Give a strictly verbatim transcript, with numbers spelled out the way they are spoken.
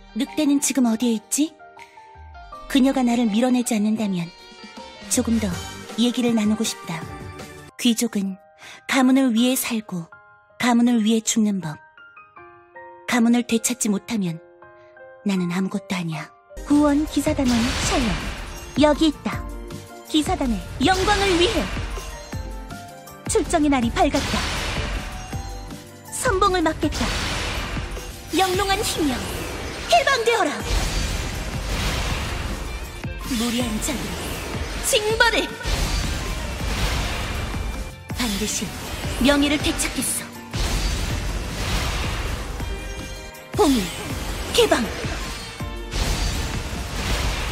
늑대는 지금 어디에 있지? 그녀가 나를 밀어내지 않는다면 조금 더 얘기를 나누고 싶다. 귀족은 가문을 위해 살고 가문을 위해 죽는 법. 가문을 되찾지 못하면 나는 아무것도 아니야. 후원 기사단원 샬롯, 여기 있다. 기사단의 영광을 위해 출정의 날이 밝았다. 선봉을 막겠다. 영롱한 힘이여, 해방되어라. 무리한 자들 징벌을. 반드시 명예를 되찾겠어. 봉인, 개방.